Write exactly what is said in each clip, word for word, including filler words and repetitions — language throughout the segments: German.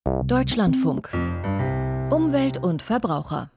Deutschlandfunk. Umwelt und Verbraucher.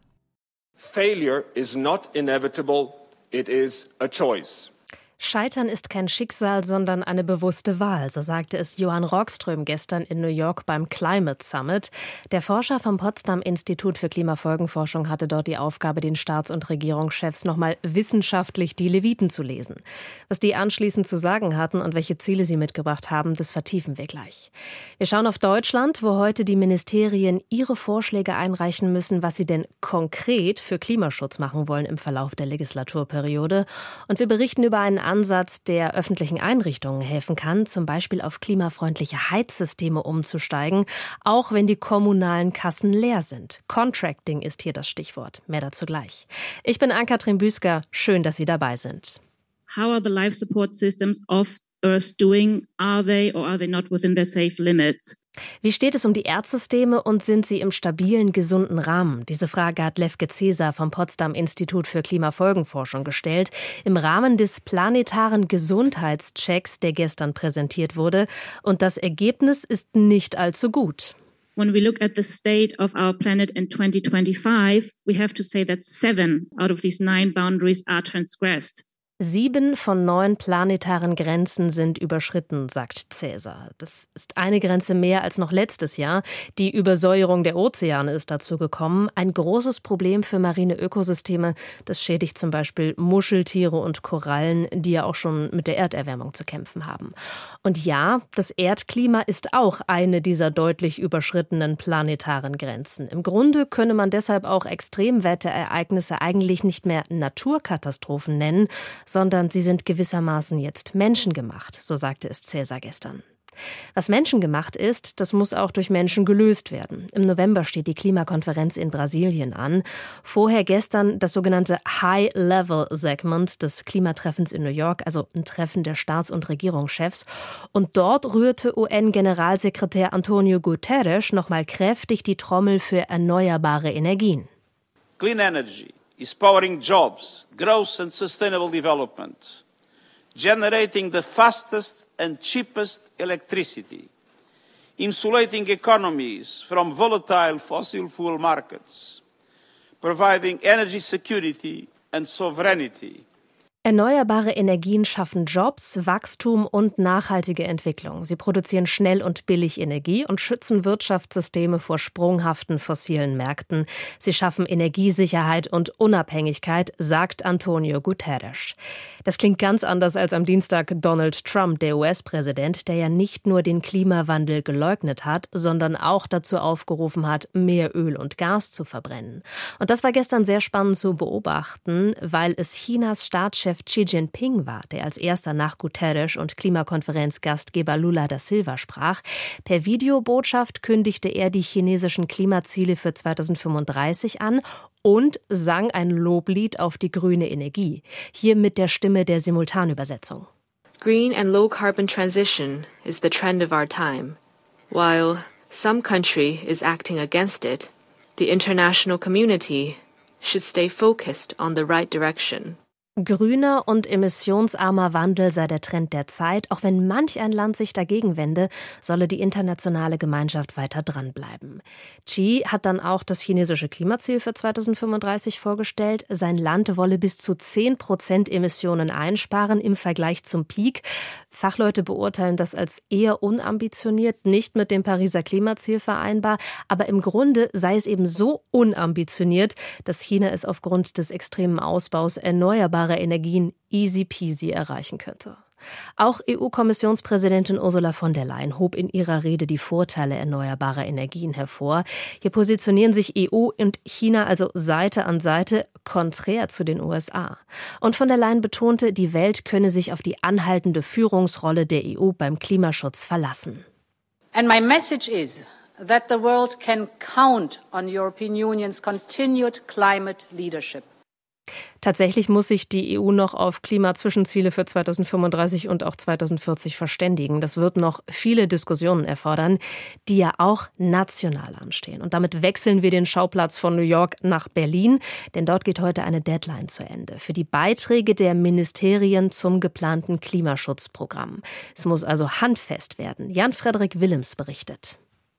Failure is not inevitable, it is a choice. Scheitern ist kein Schicksal, sondern eine bewusste Wahl, so sagte es Johan Rockström gestern in New York beim Climate Summit. Der Forscher vom Potsdam-Institut für Klimafolgenforschung hatte dort die Aufgabe, den Staats- und Regierungschefs nochmal wissenschaftlich die Leviten zu lesen. Was die anschließend zu sagen hatten und welche Ziele sie mitgebracht haben, das vertiefen wir gleich. Wir schauen auf Deutschland, wo heute die Ministerien ihre Vorschläge einreichen müssen, was sie denn konkret für Klimaschutz machen wollen im Verlauf der Legislaturperiode. Und wir berichten über einen Ansatz, der öffentlichen Einrichtungen helfen kann, zum Beispiel auf klimafreundliche Heizsysteme umzusteigen, auch wenn die kommunalen Kassen leer sind. Contracting ist hier das Stichwort. Mehr dazu gleich. Ich bin Ann-Kathrin Büsker. Schön, dass Sie dabei sind. How are the life support systems of Earth doing? Are they or are they not within their safe limits? Wie steht es um die Erdsysteme und sind sie im stabilen, gesunden Rahmen? Diese Frage hat Lefke Ceser vom Potsdam-Institut für Klimafolgenforschung gestellt, im Rahmen des planetaren Gesundheitschecks, der gestern präsentiert wurde. Und das Ergebnis ist nicht allzu gut. When we look at the state of our planet in twenty twenty-five, we have to say that seven out of these nine boundaries are transgressed. Sieben von neun planetaren Grenzen sind überschritten, sagt Ceser. Das ist eine Grenze mehr als noch letztes Jahr. Die Übersäuerung der Ozeane ist dazu gekommen. Ein großes Problem für marine Ökosysteme. Das schädigt zum Beispiel Muscheltiere und Korallen, die ja auch schon mit der Erderwärmung zu kämpfen haben. Und ja, das Erdklima ist auch eine dieser deutlich überschrittenen planetaren Grenzen. Im Grunde könne man deshalb auch Extremwetterereignisse eigentlich nicht mehr Naturkatastrophen nennen, sondern sie sind gewissermaßen jetzt menschengemacht, so sagte es Ceser gestern. Was menschengemacht ist, das muss auch durch Menschen gelöst werden. Im November steht die Klimakonferenz in Brasilien an. Vorher gestern das sogenannte High-Level-Segment des Klimatreffens in New York, also ein Treffen der Staats- und Regierungschefs. Und dort rührte U N-Generalsekretär Antonio Guterres nochmal kräftig die Trommel für erneuerbare Energien. Clean energy is powering jobs, growth and sustainable development, generating the fastest and cheapest electricity, insulating economies from volatile fossil fuel markets, providing energy security and sovereignty. Erneuerbare Energien schaffen Jobs, Wachstum und nachhaltige Entwicklung. Sie produzieren schnell und billig Energie und schützen Wirtschaftssysteme vor sprunghaften fossilen Märkten. Sie schaffen Energiesicherheit und Unabhängigkeit, sagt Antonio Guterres. Das klingt ganz anders als am Dienstag Donald Trump, der U S-Präsident, der ja nicht nur den Klimawandel geleugnet hat, sondern auch dazu aufgerufen hat, mehr Öl und Gas zu verbrennen. Und das war gestern sehr spannend zu beobachten, weil es Chinas Staatschef Xi Jinping war, der als erster nach Guterres und Klimakonferenzgastgeber Lula da Silva sprach. Per Videobotschaft kündigte er die chinesischen Klimaziele für zweitausendfünfunddreißig an und sang ein Loblied auf die grüne Energie. Hier mit der Stimme der Simultanübersetzung. Green and low carbon transition is the trend of our time. While some country is acting against it, the international community should stay focused on the right direction. Grüner und emissionsarmer Wandel sei der Trend der Zeit. Auch wenn manch ein Land sich dagegen wende, solle die internationale Gemeinschaft weiter dranbleiben. Xi hat dann auch das chinesische Klimaziel für zweitausendfünfunddreißig vorgestellt. Sein Land wolle bis zu zehn Prozent Emissionen einsparen im Vergleich zum Peak. Fachleute beurteilen das als eher unambitioniert, nicht mit dem Pariser Klimaziel vereinbar. Aber im Grunde sei es eben so unambitioniert, dass China es aufgrund des extremen Ausbaus erneuerbarer Energien easy peasy erreichen könnte. Auch E U-Kommissionspräsidentin Ursula von der Leyen hob in ihrer Rede die Vorteile erneuerbarer Energien hervor. Hier positionieren sich E U und China also Seite an Seite, konträr zu den U S A. Und von der Leyen betonte, die Welt könne sich auf die anhaltende Führungsrolle der E U beim Klimaschutz verlassen. And my message is that the world can count on European Union's continued climate leadership. Tatsächlich muss sich die E U noch auf Klimazwischenziele für zweitausendfünfunddreißig und auch zweitausendvierzig verständigen. Das wird noch viele Diskussionen erfordern, die ja auch national anstehen. Und damit wechseln wir den Schauplatz von New York nach Berlin, denn dort geht heute eine Deadline zu Ende für die Beiträge der Ministerien zum geplanten Klimaschutzprogramm. Es muss also handfest werden. Jan-Frederik Willems berichtet.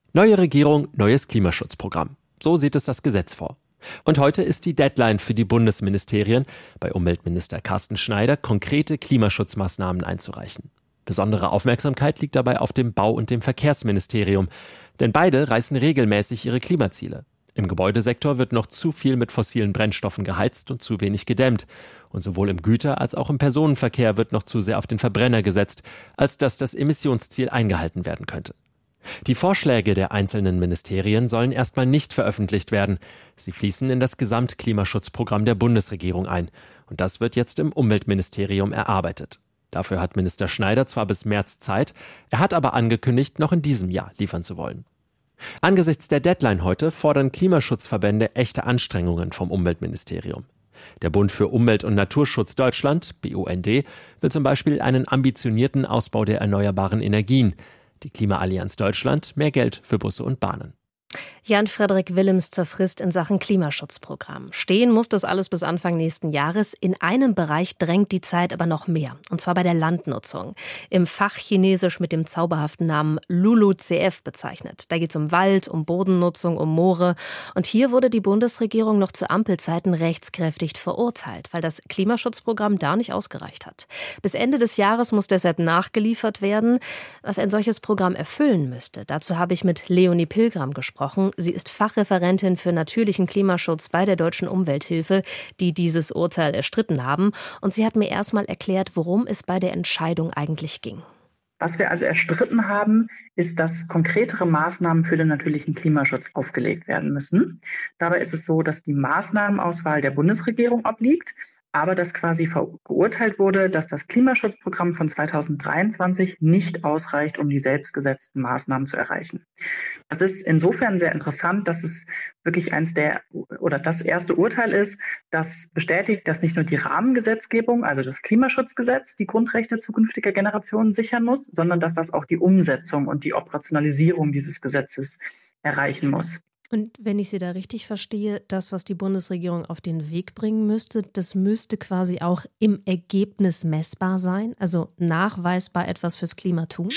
Neue Regierung, neues Klimaschutzprogramm. So sieht es das Gesetz vor. Und heute ist die Deadline für die Bundesministerien, bei Umweltminister Carsten Schneider konkrete Klimaschutzmaßnahmen einzureichen. Besondere Aufmerksamkeit liegt dabei auf dem Bau- und dem Verkehrsministerium, denn beide reißen regelmäßig ihre Klimaziele. Im Gebäudesektor wird noch zu viel mit fossilen Brennstoffen geheizt und zu wenig gedämmt. Und sowohl im Güter- als auch im Personenverkehr wird noch zu sehr auf den Verbrenner gesetzt, als dass das Emissionsziel eingehalten werden könnte. Die Vorschläge der einzelnen Ministerien sollen erstmal nicht veröffentlicht werden. Sie fließen in das Gesamtklimaschutzprogramm der Bundesregierung ein. Und das wird jetzt im Umweltministerium erarbeitet. Dafür hat Minister Schneider zwar bis März Zeit, er hat aber angekündigt, noch in diesem Jahr liefern zu wollen. Angesichts der Deadline heute fordern Klimaschutzverbände echte Anstrengungen vom Umweltministerium. Der Bund für Umwelt- und Naturschutz Deutschland, B U N D, will zum Beispiel einen ambitionierten Ausbau der erneuerbaren Energien. Die Klimaallianz Deutschland mehr Geld für Busse und Bahnen. Jan-Frederik Willems zur Frist in Sachen Klimaschutzprogramm. Stehen muss das alles bis Anfang nächsten Jahres. In einem Bereich drängt die Zeit aber noch mehr, und zwar bei der Landnutzung. Im Fachchinesisch mit dem zauberhaften Namen L U L U C F bezeichnet. Da geht es um Wald, um Bodennutzung, um Moore. Und hier wurde die Bundesregierung noch zu Ampelzeiten rechtskräftig verurteilt, weil das Klimaschutzprogramm da nicht ausgereicht hat. Bis Ende des Jahres muss deshalb nachgeliefert werden, was ein solches Programm erfüllen müsste. Dazu habe ich mit Leonie Pilgram gesprochen. Sie ist Fachreferentin für natürlichen Klimaschutz bei der Deutschen Umwelthilfe, die dieses Urteil erstritten haben. Und sie hat mir erstmal erklärt, worum es bei der Entscheidung eigentlich ging. Was wir also erstritten haben, ist, dass konkretere Maßnahmen für den natürlichen Klimaschutz aufgelegt werden müssen. Dabei ist es so, dass die Maßnahmenauswahl der Bundesregierung obliegt, aber dass quasi verurteilt wurde, dass das Klimaschutzprogramm von zweitausenddreiundzwanzig nicht ausreicht, um die selbstgesetzten Maßnahmen zu erreichen. Das ist insofern sehr interessant, dass es wirklich eins der oder das erste Urteil ist, das bestätigt, dass nicht nur die Rahmengesetzgebung, also das Klimaschutzgesetz, die Grundrechte zukünftiger Generationen sichern muss, sondern dass das auch die Umsetzung und die Operationalisierung dieses Gesetzes erreichen muss. Und wenn ich Sie da richtig verstehe, das, was die Bundesregierung auf den Weg bringen müsste, das müsste quasi auch im Ergebnis messbar sein, also nachweisbar etwas fürs Klima tun?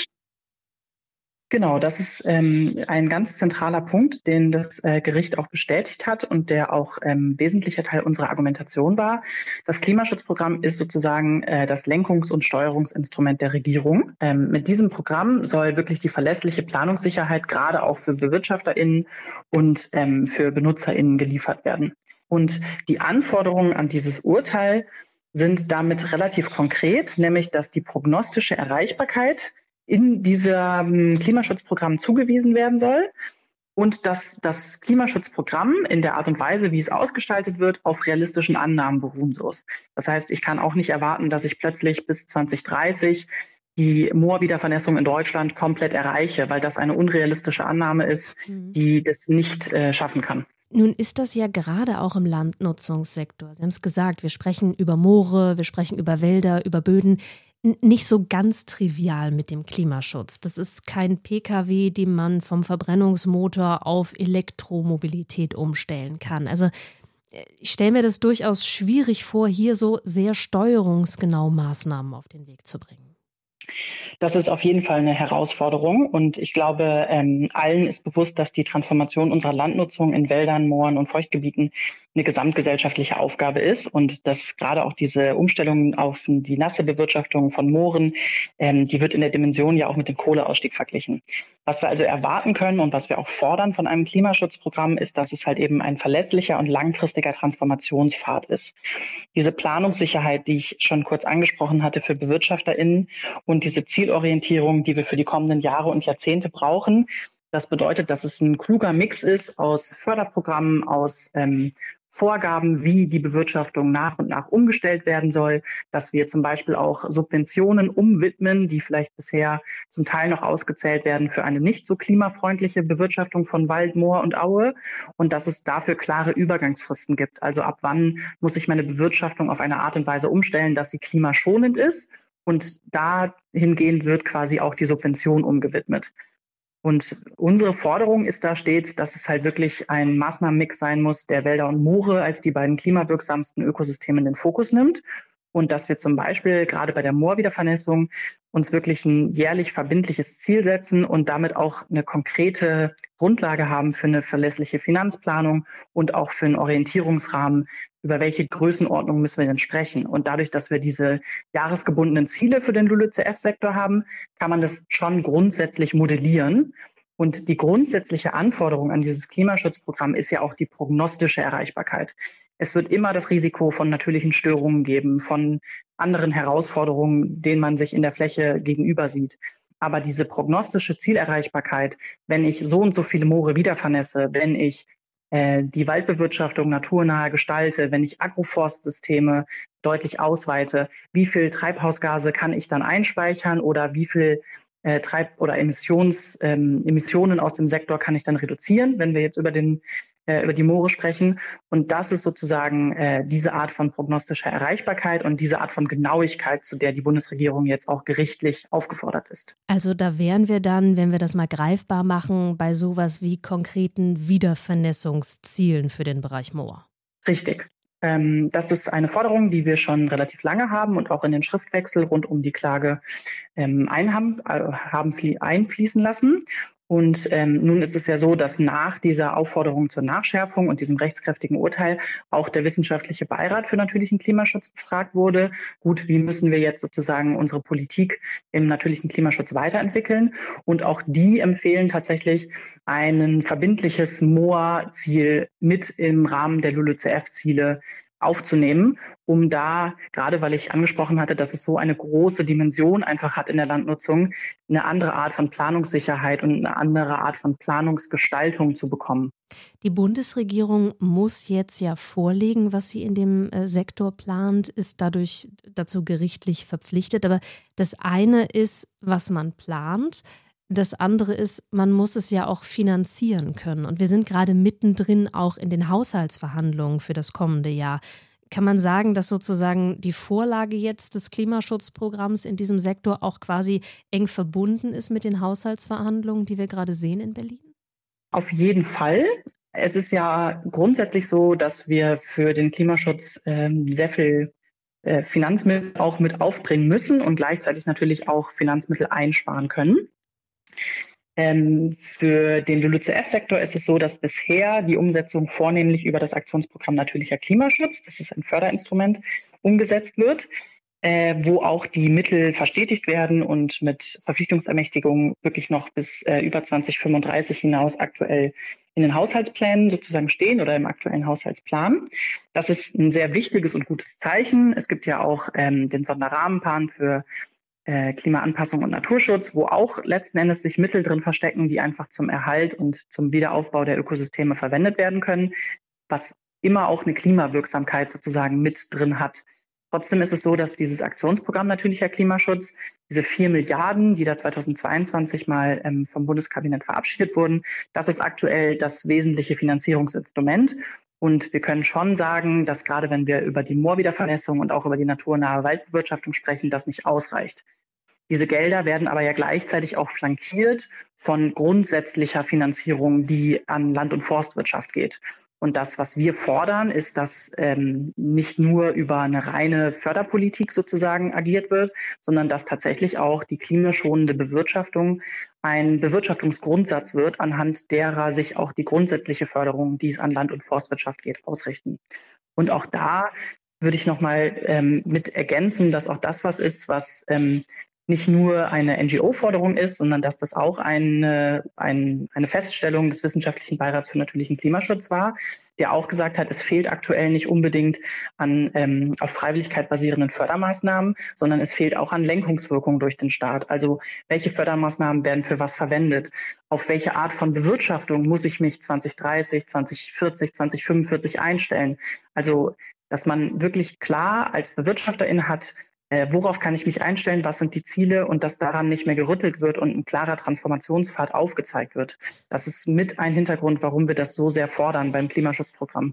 Genau, das ist ähm, ein ganz zentraler Punkt, den das äh, Gericht auch bestätigt hat und der auch ähm, wesentlicher Teil unserer Argumentation war. Das Klimaschutzprogramm ist sozusagen äh, das Lenkungs- und Steuerungsinstrument der Regierung. Ähm, mit diesem Programm soll wirklich die verlässliche Planungssicherheit gerade auch für BewirtschafterInnen und ähm, für BenutzerInnen geliefert werden. Und die Anforderungen an dieses Urteil sind damit relativ konkret, nämlich dass die prognostische Erreichbarkeit in diesem Klimaschutzprogramm zugewiesen werden soll und dass das Klimaschutzprogramm in der Art und Weise, wie es ausgestaltet wird, auf realistischen Annahmen beruhen muss. Das heißt, ich kann auch nicht erwarten, dass ich plötzlich bis zwanzig dreißig die Moorwiedervernässung in Deutschland komplett erreiche, weil das eine unrealistische Annahme ist, die das nicht äh, schaffen kann. Nun ist das ja gerade auch im Landnutzungssektor. Sie haben es gesagt, wir sprechen über Moore, wir sprechen über Wälder, über Böden. Nicht so ganz trivial mit dem Klimaschutz. Das ist kein P K W, den man vom Verbrennungsmotor auf Elektromobilität umstellen kann. Also ich stelle mir das durchaus schwierig vor, hier so sehr steuerungsgenau Maßnahmen auf den Weg zu bringen. Das ist auf jeden Fall eine Herausforderung und ich glaube, ähm, allen ist bewusst, dass die Transformation unserer Landnutzung in Wäldern, Mooren und Feuchtgebieten eine gesamtgesellschaftliche Aufgabe ist und dass gerade auch diese Umstellung auf die nasse Bewirtschaftung von Mooren, ähm, die wird in der Dimension ja auch mit dem Kohleausstieg verglichen. Was wir also erwarten können und was wir auch fordern von einem Klimaschutzprogramm ist, dass es halt eben ein verlässlicher und langfristiger Transformationspfad ist. Diese Planungssicherheit, die ich schon kurz angesprochen hatte für BewirtschafterInnen und diese Zielorientierung, die wir für die kommenden Jahre und Jahrzehnte brauchen. Das bedeutet, dass es ein kluger Mix ist aus Förderprogrammen, aus ähm, Vorgaben, wie die Bewirtschaftung nach und nach umgestellt werden soll, dass wir zum Beispiel auch Subventionen umwidmen, die vielleicht bisher zum Teil noch ausgezählt werden für eine nicht so klimafreundliche Bewirtschaftung von Wald, Moor und Aue und dass es dafür klare Übergangsfristen gibt. Also ab wann muss ich meine Bewirtschaftung auf eine Art und Weise umstellen, dass sie klimaschonend ist und dahingehend wird quasi auch die Subvention umgewidmet. Und unsere Forderung ist da stets, dass es halt wirklich ein Maßnahmenmix sein muss, der Wälder und Moore als die beiden klimawirksamsten Ökosysteme in den Fokus nimmt und dass wir zum Beispiel gerade bei der Moorwiedervernässung uns wirklich ein jährlich verbindliches Ziel setzen und damit auch eine konkrete Grundlage haben für eine verlässliche Finanzplanung und auch für einen Orientierungsrahmen, über welche Größenordnung müssen wir denn sprechen. Und dadurch, dass wir diese jahresgebundenen Ziele für den LULUCF-Sektor haben, kann man das schon grundsätzlich modellieren. Und die grundsätzliche Anforderung an dieses Klimaschutzprogramm ist ja auch die prognostische Erreichbarkeit. Es wird immer das Risiko von natürlichen Störungen geben, von anderen Herausforderungen, denen man sich in der Fläche gegenüber sieht. Aber diese prognostische Zielerreichbarkeit, wenn ich so und so viele Moore wiedervernässe, wenn ich äh, die Waldbewirtschaftung naturnahe gestalte, wenn ich Agroforstsysteme deutlich ausweite, wie viel Treibhausgase kann ich dann einspeichern oder wie viel Äh, Treib- oder Emissions, ähm, Emissionen aus dem Sektor kann ich dann reduzieren, wenn wir jetzt über den äh, über die Moore sprechen. Und das ist sozusagen äh, diese Art von prognostischer Erreichbarkeit und diese Art von Genauigkeit, zu der die Bundesregierung jetzt auch gerichtlich aufgefordert ist. Also da wären wir dann, wenn wir das mal greifbar machen, bei sowas wie konkreten Wiedervernässungszielen für den Bereich Moor. Richtig. Das ist eine Forderung, die wir schon relativ lange haben und auch in den Schriftwechsel rund um die Klage ähm, einhaben, äh, haben einfließen lassen. Und ähm, nun ist es ja so, dass nach dieser Aufforderung zur Nachschärfung und diesem rechtskräftigen Urteil auch der Wissenschaftliche Beirat für natürlichen Klimaschutz befragt wurde. Gut, wie müssen wir jetzt sozusagen unsere Politik im natürlichen Klimaschutz weiterentwickeln? Und auch die empfehlen tatsächlich ein verbindliches Moor-Ziel mit im Rahmen der LULUCF-Ziele aufzunehmen, um da, gerade weil ich angesprochen hatte, dass es so eine große Dimension einfach hat in der Landnutzung, eine andere Art von Planungssicherheit und eine andere Art von Planungsgestaltung zu bekommen. Die Bundesregierung muss jetzt ja vorlegen, was sie in dem Sektor plant, ist dadurch dazu gerichtlich verpflichtet. Aber das eine ist, was man plant. Das andere ist, man muss es ja auch finanzieren können. Und wir sind gerade mittendrin auch in den Haushaltsverhandlungen für das kommende Jahr. Kann man sagen, dass sozusagen die Vorlage jetzt des Klimaschutzprogramms in diesem Sektor auch quasi eng verbunden ist mit den Haushaltsverhandlungen, die wir gerade sehen in Berlin? Auf jeden Fall. Es ist ja grundsätzlich so, dass wir für den Klimaschutz äh, sehr viel äh, Finanzmittel auch mit aufbringen müssen und gleichzeitig natürlich auch Finanzmittel einsparen können. Ähm, für den LULUCF-Sektor ist es so, dass bisher die Umsetzung vornehmlich über das Aktionsprogramm Natürlicher Klimaschutz, das ist ein Förderinstrument, umgesetzt wird, äh, wo auch die Mittel verstetigt werden und mit Verpflichtungsermächtigungen wirklich noch bis äh, über zwanzig fünfunddreißig hinaus aktuell in den Haushaltsplänen sozusagen stehen oder im aktuellen Haushaltsplan. Das ist ein sehr wichtiges und gutes Zeichen. Es gibt ja auch ähm, den Sonderrahmenplan für Klimaanpassung und Naturschutz, wo auch letzten Endes sich Mittel drin verstecken, die einfach zum Erhalt und zum Wiederaufbau der Ökosysteme verwendet werden können, was immer auch eine Klimawirksamkeit sozusagen mit drin hat. Trotzdem ist es so, dass dieses Aktionsprogramm Natürlicher Klimaschutz, diese vier Milliarden, die da zweitausendzweiundzwanzig mal ähm, vom Bundeskabinett verabschiedet wurden, das ist aktuell das wesentliche Finanzierungsinstrument. Und wir können schon sagen, dass gerade wenn wir über die Moorwiedervernässung und auch über die naturnahe Waldbewirtschaftung sprechen, das nicht ausreicht. Diese Gelder werden aber ja gleichzeitig auch flankiert von grundsätzlicher Finanzierung, die an Land- und Forstwirtschaft geht. Und das, was wir fordern, ist, dass ähm, nicht nur über eine reine Förderpolitik sozusagen agiert wird, sondern dass tatsächlich auch die klimaschonende Bewirtschaftung ein Bewirtschaftungsgrundsatz wird, anhand derer sich auch die grundsätzliche Förderung, die es an Land- und Forstwirtschaft geht, ausrichten. Und auch da würde ich nochmal ähm, mit ergänzen, dass auch das was ist, was ähm, nicht nur eine N G O-Forderung ist, sondern dass das auch eine, ein, eine Feststellung des Wissenschaftlichen Beirats für natürlichen Klimaschutz war, der auch gesagt hat, es fehlt aktuell nicht unbedingt an ähm, auf Freiwilligkeit basierenden Fördermaßnahmen, sondern es fehlt auch an Lenkungswirkung durch den Staat. Also welche Fördermaßnahmen werden für was verwendet? Auf welche Art von Bewirtschaftung muss ich mich zwanzig dreißig, zwanzig vierzig, zwanzig fünfundvierzig einstellen? Also dass man wirklich klar als Bewirtschafterin hat, worauf kann ich mich einstellen, was sind die Ziele und dass daran nicht mehr gerüttelt wird und ein klarer Transformationspfad aufgezeigt wird. Das ist mit ein Hintergrund, warum wir das so sehr fordern beim Klimaschutzprogramm.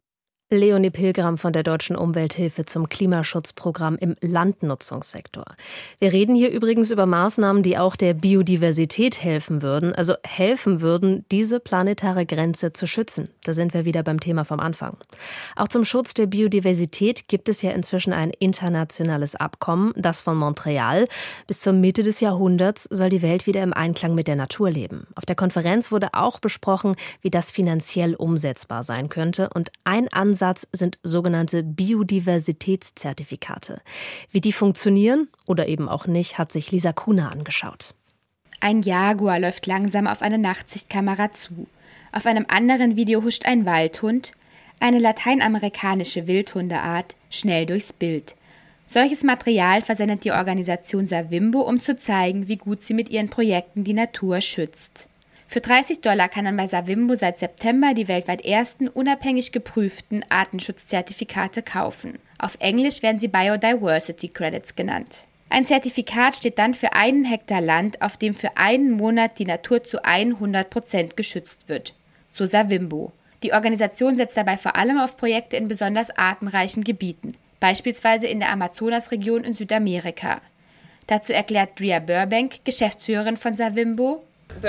Leonie Pilgram von der Deutschen Umwelthilfe zum Klimaschutzprogramm im Landnutzungssektor. Wir reden hier übrigens über Maßnahmen, die auch der Biodiversität helfen würden, also helfen würden, diese planetare Grenze zu schützen. Da sind wir wieder beim Thema vom Anfang. Auch zum Schutz der Biodiversität gibt es ja inzwischen ein internationales Abkommen, das von Montreal. Bis zur Mitte des Jahrhunderts soll die Welt wieder im Einklang mit der Natur leben. Auf der Konferenz wurde auch besprochen, wie das finanziell umsetzbar sein könnte. Und ein Ansatz sind sogenannte Biodiversitätszertifikate. Wie die funktionieren oder eben auch nicht, hat sich Lisa Kuhner angeschaut. Ein Jaguar läuft langsam auf eine Nachtsichtkamera zu. Auf einem anderen Video huscht ein Waldhund, eine lateinamerikanische Wildhundeart, schnell durchs Bild. Solches Material versendet die Organisation Savimbo, um zu zeigen, wie gut sie mit ihren Projekten die Natur schützt. Für dreißig Dollar kann man bei Savimbo seit September die weltweit ersten unabhängig geprüften Artenschutzzertifikate kaufen. Auf Englisch werden sie Biodiversity Credits genannt. Ein Zertifikat steht dann für einen Hektar Land, auf dem für einen Monat die Natur zu hundert Prozent geschützt wird. So Savimbo. Die Organisation setzt dabei vor allem auf Projekte in besonders artenreichen Gebieten, beispielsweise in der Amazonasregion in Südamerika. Dazu erklärt Drea Burbank, Geschäftsführerin von Savimbo: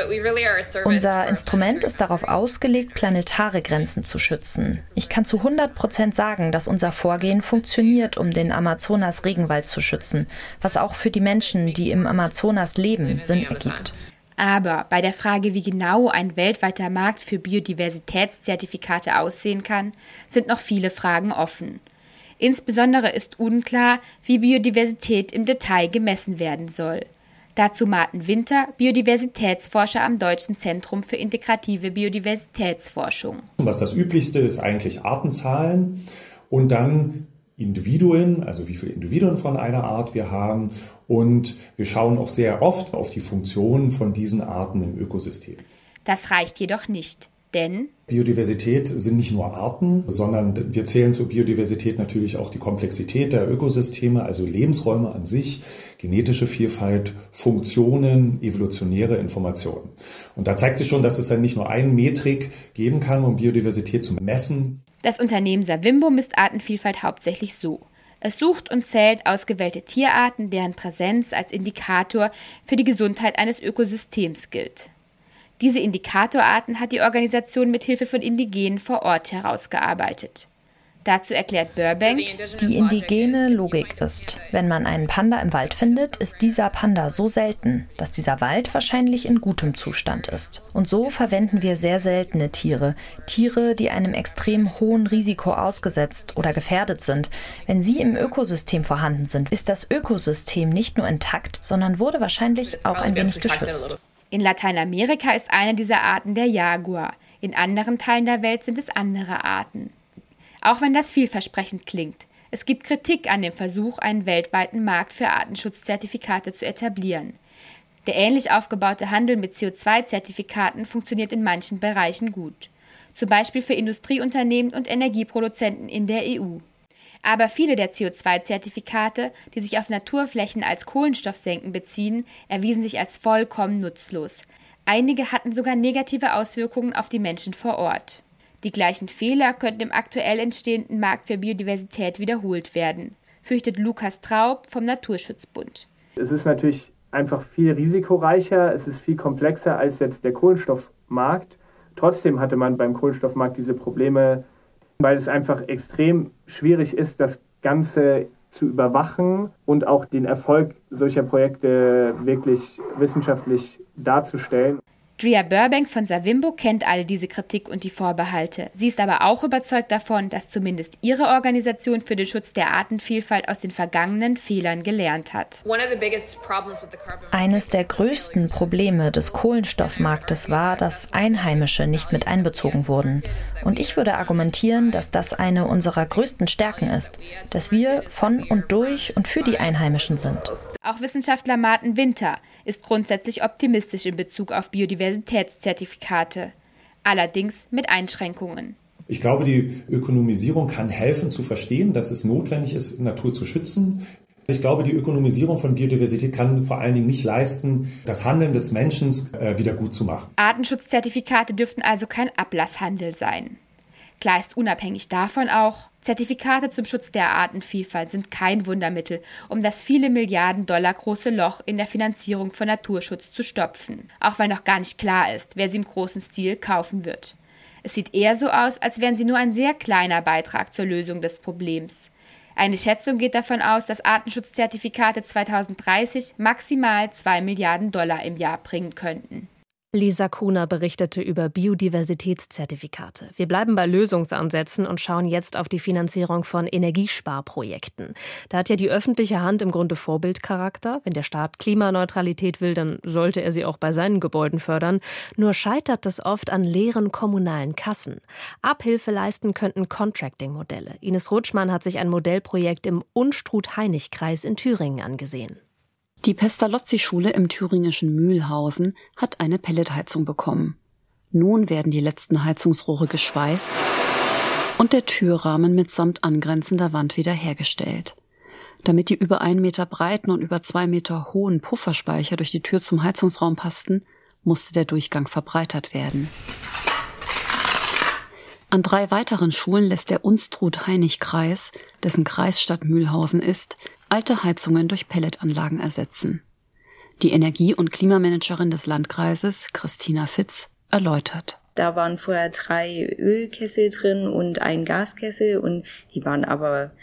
Unser Instrument ist darauf ausgelegt, planetare Grenzen zu schützen. Ich kann zu hundert Prozent sagen, dass unser Vorgehen funktioniert, um den Amazonas-Regenwald zu schützen, was auch für die Menschen, die im Amazonas leben, Sinn ergibt. Aber bei der Frage, wie genau ein weltweiter Markt für Biodiversitätszertifikate aussehen kann, sind noch viele Fragen offen. Insbesondere ist unklar, wie Biodiversität im Detail gemessen werden soll. Dazu Martin Winter, Biodiversitätsforscher am Deutschen Zentrum für integrative Biodiversitätsforschung. Was das Üblichste ist eigentlich Artenzahlen und dann Individuen, also wie viele Individuen von einer Art wir haben. Und wir schauen auch sehr oft auf die Funktionen von diesen Arten im Ökosystem. Das reicht jedoch nicht, denn Biodiversität sind nicht nur Arten, sondern wir zählen zur Biodiversität natürlich auch die Komplexität der Ökosysteme, also Lebensräume an sich, genetische Vielfalt, Funktionen, evolutionäre Informationen. Und da zeigt sich schon, dass es dann nicht nur eine Metrik geben kann, um Biodiversität zu messen. Das Unternehmen Savimbo misst Artenvielfalt hauptsächlich so. Es sucht und zählt ausgewählte Tierarten, deren Präsenz als Indikator für die Gesundheit eines Ökosystems gilt. Diese Indikatorarten hat die Organisation mit Hilfe von Indigenen vor Ort herausgearbeitet. Dazu erklärt Burbank: Die indigene Logik ist, wenn man einen Panda im Wald findet, ist dieser Panda so selten, dass dieser Wald wahrscheinlich in gutem Zustand ist. Und so verwenden wir sehr seltene Tiere, Tiere, die einem extrem hohen Risiko ausgesetzt oder gefährdet sind. Wenn sie im Ökosystem vorhanden sind, ist das Ökosystem nicht nur intakt, sondern wurde wahrscheinlich auch ein wenig geschützt. In Lateinamerika ist eine dieser Arten der Jaguar. In anderen Teilen der Welt sind es andere Arten. Auch wenn das vielversprechend klingt, es gibt Kritik an dem Versuch, einen weltweiten Markt für Artenschutzzertifikate zu etablieren. Der ähnlich aufgebaute Handel mit C O zwei Zertifikaten funktioniert in manchen Bereichen gut. Zum Beispiel für Industrieunternehmen und Energieproduzenten in der E U. Aber viele der C O zwei Zertifikate, die sich auf Naturflächen als Kohlenstoffsenken beziehen, erwiesen sich als vollkommen nutzlos. Einige hatten sogar negative Auswirkungen auf die Menschen vor Ort. Die gleichen Fehler könnten im aktuell entstehenden Markt für Biodiversität wiederholt werden, fürchtet Lukas Traub vom Naturschutzbund. Es ist natürlich einfach viel risikoreicher, es ist viel komplexer als jetzt der Kohlenstoffmarkt. Trotzdem hatte man beim Kohlenstoffmarkt diese Probleme, weil es einfach extrem schwierig ist, das Ganze zu überwachen und auch den Erfolg solcher Projekte wirklich wissenschaftlich darzustellen. Drea Burbank von Savimbo kennt all diese Kritik und die Vorbehalte. Sie ist aber auch überzeugt davon, dass zumindest ihre Organisation für den Schutz der Artenvielfalt aus den vergangenen Fehlern gelernt hat. Eines der größten Probleme des Kohlenstoffmarktes war, dass Einheimische nicht mit einbezogen wurden. Und ich würde argumentieren, dass das eine unserer größten Stärken ist, dass wir von und durch und für die Einheimischen sind. Auch Wissenschaftler Martin Winter ist grundsätzlich optimistisch in Bezug auf Biodiversitätszertifikate, allerdings mit Einschränkungen. Ich glaube, die Ökonomisierung kann helfen zu verstehen, dass es notwendig ist, Natur zu schützen. Ich glaube, die Ökonomisierung von Biodiversität kann vor allen Dingen nicht leisten, das Handeln des Menschen äh, wieder gut zu machen. Artenschutzzertifikate dürften also kein Ablasshandel sein. Klar ist unabhängig davon auch, Zertifikate zum Schutz der Artenvielfalt sind kein Wundermittel, um das viele Milliarden Dollar große Loch in der Finanzierung von Naturschutz zu stopfen. Auch weil noch gar nicht klar ist, wer sie im großen Stil kaufen wird. Es sieht eher so aus, als wären sie nur ein sehr kleiner Beitrag zur Lösung des Problems. Eine Schätzung geht davon aus, dass Artenschutzzertifikate zweitausenddreißig maximal zwei Milliarden Dollar im Jahr bringen könnten. Lisa Kuhner berichtete über Biodiversitätszertifikate. Wir bleiben bei Lösungsansätzen und schauen jetzt auf die Finanzierung von Energiesparprojekten. Da hat ja die öffentliche Hand im Grunde Vorbildcharakter. Wenn der Staat Klimaneutralität will, dann sollte er sie auch bei seinen Gebäuden fördern. Nur scheitert das oft an leeren kommunalen Kassen. Abhilfe leisten könnten Contracting-Modelle. Ines Rutschmann hat sich ein Modellprojekt im Unstrut-Hainich-Kreis in Thüringen angesehen. Die Pestalozzi-Schule im thüringischen Mühlhausen hat eine Pelletheizung bekommen. Nun werden die letzten Heizungsrohre geschweißt und der Türrahmen mitsamt angrenzender Wand wiederhergestellt. Damit die über einen Meter breiten und über zwei Meter hohen Pufferspeicher durch die Tür zum Heizungsraum passten, musste der Durchgang verbreitert werden. An drei weiteren Schulen lässt der Unstrut-Hainich-Kreis, dessen Kreisstadt Mühlhausen ist, alte Heizungen durch Pelletanlagen ersetzen. Die Energie- und Klimamanagerin des Landkreises, Christina Fitz, erläutert. Da waren vorher drei Ölkessel drin und ein Gaskessel und die waren aber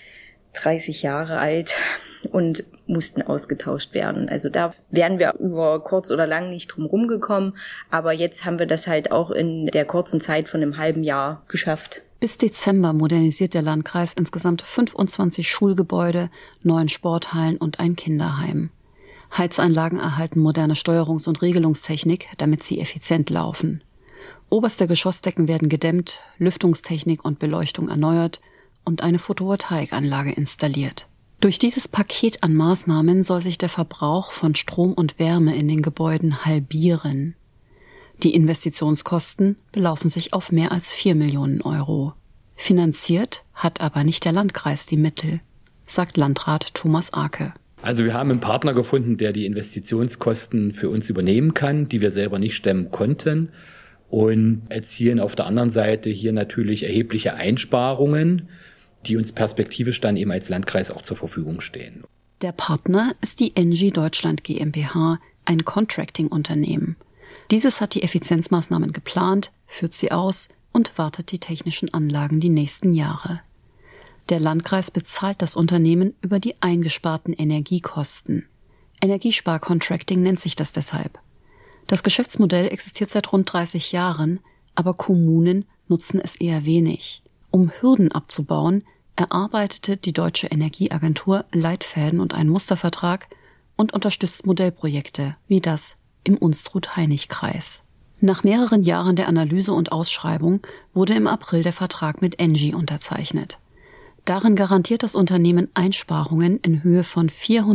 dreißig Jahre alt und mussten ausgetauscht werden. Also da wären wir über kurz oder lang nicht drum rumgekommen, aber jetzt haben wir das halt auch in der kurzen Zeit von einem halben Jahr geschafft. Bis Dezember modernisiert der Landkreis insgesamt fünfundzwanzig Schulgebäude, neun Sporthallen und ein Kinderheim. Heizanlagen erhalten moderne Steuerungs- und Regelungstechnik, damit sie effizient laufen. Oberste Geschossdecken werden gedämmt, Lüftungstechnik und Beleuchtung erneuert und eine Photovoltaikanlage installiert. Durch dieses Paket an Maßnahmen soll sich der Verbrauch von Strom und Wärme in den Gebäuden halbieren. Die Investitionskosten belaufen sich auf mehr als vier Millionen Euro. Finanziert hat aber nicht der Landkreis die Mittel, sagt Landrat Thomas Arke. Also wir haben einen Partner gefunden, der die Investitionskosten für uns übernehmen kann, die wir selber nicht stemmen konnten, und erzielen auf der anderen Seite hier natürlich erhebliche Einsparungen, die uns perspektivisch dann eben als Landkreis auch zur Verfügung stehen. Der Partner ist die Engie Deutschland GmbH, ein Contracting-Unternehmen. Dieses hat die Effizienzmaßnahmen geplant, führt sie aus und wartet die technischen Anlagen die nächsten Jahre. Der Landkreis bezahlt das Unternehmen über die eingesparten Energiekosten. Energiespar-Contracting nennt sich das deshalb. Das Geschäftsmodell existiert seit rund dreißig Jahren, aber Kommunen nutzen es eher wenig. Um Hürden abzubauen, erarbeitete die Deutsche Energieagentur Leitfäden und einen Mustervertrag und unterstützt Modellprojekte wie das im Unstrut-Hainich-Kreis. Nach mehreren Jahren der Analyse und Ausschreibung wurde im April der Vertrag mit Engie unterzeichnet. Darin garantiert das Unternehmen Einsparungen in Höhe von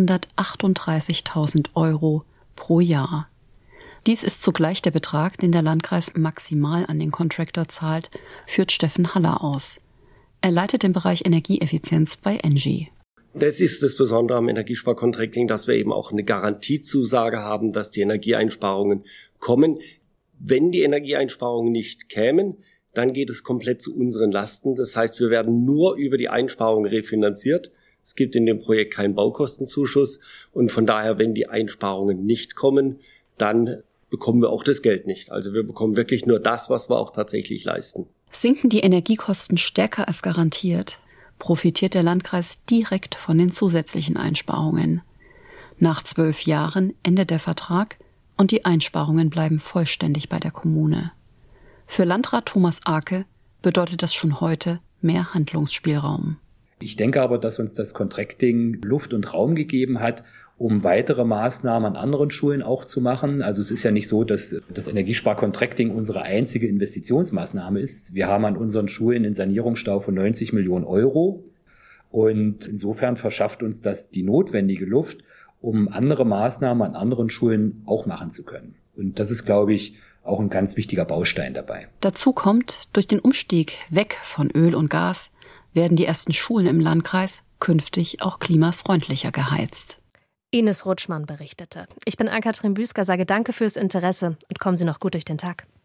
vierhundertachtunddreißigtausend Euro pro Jahr. Dies ist zugleich der Betrag, den der Landkreis maximal an den Contractor zahlt, führt Steffen Haller aus. Er leitet den Bereich Energieeffizienz bei Engie. Das ist das Besondere am Energiespar-Contracting, dass wir eben auch eine Garantiezusage haben, dass die Energieeinsparungen kommen. Wenn die Energieeinsparungen nicht kämen, dann geht es komplett zu unseren Lasten. Das heißt, wir werden nur über die Einsparungen refinanziert. Es gibt in dem Projekt keinen Baukostenzuschuss. Und von daher, wenn die Einsparungen nicht kommen, dann bekommen wir auch das Geld nicht. Also wir bekommen wirklich nur das, was wir auch tatsächlich leisten. Sinken die Energiekosten stärker als garantiert, profitiert der Landkreis direkt von den zusätzlichen Einsparungen. Nach zwölf Jahren endet der Vertrag und die Einsparungen bleiben vollständig bei der Kommune. Für Landrat Thomas Arke bedeutet das schon heute mehr Handlungsspielraum. Ich denke aber, dass uns das Contracting Luft und Raum gegeben hat, um weitere Maßnahmen an anderen Schulen auch zu machen. Also es ist ja nicht so, dass das Energiespar-Contracting unsere einzige Investitionsmaßnahme ist. Wir haben an unseren Schulen einen Sanierungsstau von neunzig Millionen Euro. Und insofern verschafft uns das die notwendige Luft, um andere Maßnahmen an anderen Schulen auch machen zu können. Und das ist, glaube ich, auch ein ganz wichtiger Baustein dabei. Dazu kommt, durch den Umstieg weg von Öl und Gas werden die ersten Schulen im Landkreis künftig auch klimafreundlicher geheizt. Ines Rutschmann berichtete. Ich bin Ann-Kathrin Büsker, sage danke fürs Interesse und kommen Sie noch gut durch den Tag.